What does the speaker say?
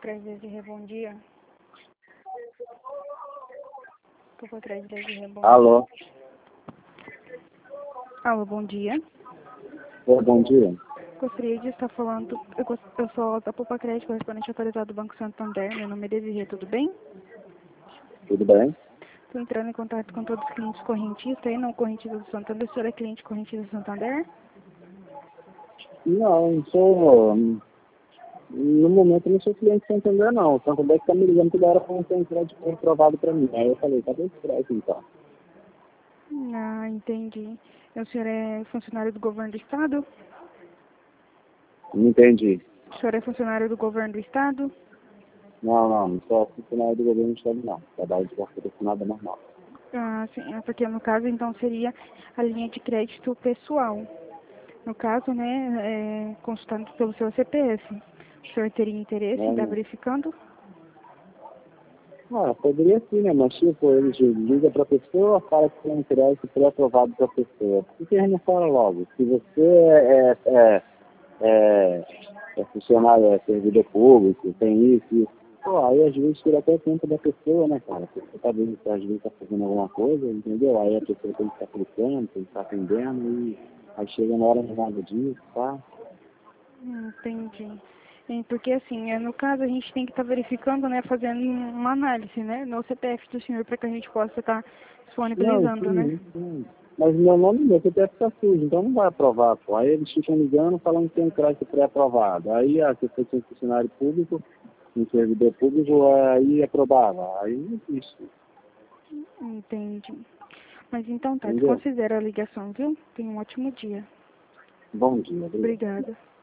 atrás desse bom dia. Tô atrás desse bom dia. Alô? Alô, bom dia. Bom dia. Gostaria de estar falando, eu sou da Poupa Crédito, correspondente autorizado do Banco Santander. Meu nome é Desirê, tudo bem? Tudo bem? Estou entrando em contato com todos os clientes correntistas aí, não correntistas do Santander. O senhor é cliente correntista do Santander? Não sou. No momento eu não sou cliente Santander, não. O Santander está me ligando toda hora para ter um crédito aprovado para mim. Aí eu falei, cadê esse crédito então? Ah, entendi. E o senhor é funcionário do governo do estado? Não entendi. O senhor é funcionário do governo do estado? Não sou funcionário do governo do estado, não. Trabalho de carteira assinada normal. Ah, sim, é porque no caso então seria a linha de crédito pessoal. No caso, né, consultando pelo seu CPF. O senhor teria interesse em estar Né? verificando? Poderia sim, né? Mas tipo, ele liga para a pessoa, fala que tem um crédito pré-aprovado para a pessoa. Por que a gente não fala logo? Se você é funcionário, é servidor público, tem isso. Pô, aí às vezes tira até tempo da pessoa, né, cara? Porque às vezes tá fazendo alguma coisa, entendeu? Aí a pessoa tem que estar clicando, tem que estar atendendo, e aí chega na hora de nada disso, tá? Entendi. Porque assim, no caso a gente tem que estar verificando, né, fazendo uma análise, né, no CPF do senhor para que a gente possa estar Não, disponibilizando, né? sim. Mas meu nome meu CPF está sujo, então não vai aprovar, pô. Aí eles ficam ligando falando que tem um crédito pré-aprovado. Aí a pessoa tem um funcionário público, um servidor público, aí aprovava. Aí não existe, Entendi. Mas então tá, entendeu? desconsidera a ligação, viu? Tenha um ótimo dia. Bom dia, obrigado. Obrigada.